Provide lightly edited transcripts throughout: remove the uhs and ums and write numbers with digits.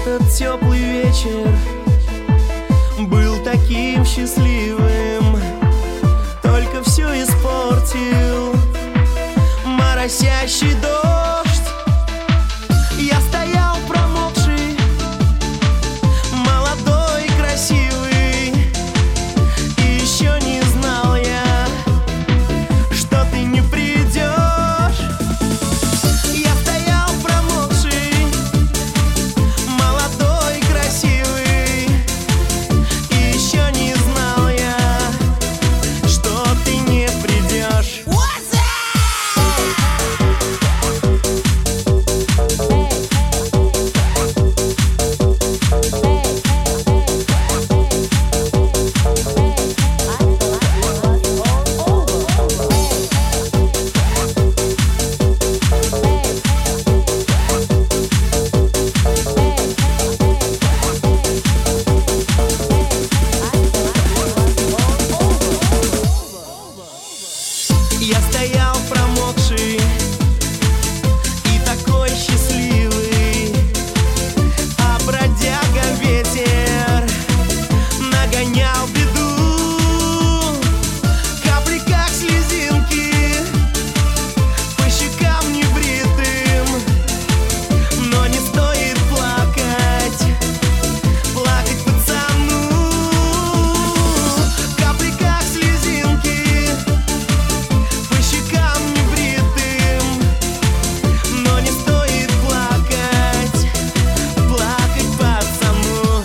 Этот теплый вечер был таким счастливым, только все испортил моросящий дождь. Я стоял промокший, молодой, красивый, и еще не знал я, что ты не придешь. Я стоял промокший, молодой, красивый, и еще не знал я, что ты не придешь. Я стоял промокший и такой счастливый, а бродяга ветер нагонял беду. Капли, как слезинки, по щекам небритым, но не стоит плакать, плакать пацану. Капли, как слезинки, по щекам небритым, но не стоит плакать, плакать пацану.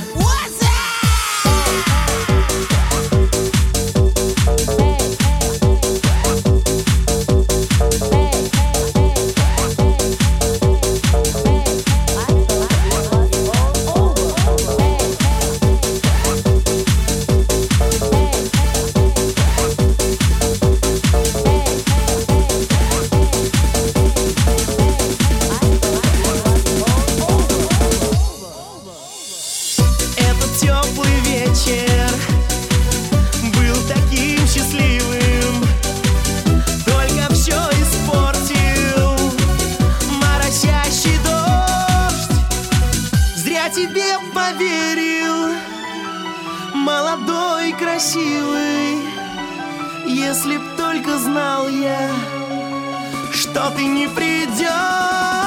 Этот теплый вечер был таким счастливым, только все испортил моросящий дождь. Зря тебе поверил, молодой, красивый, если б только знал я, что ты не придешь.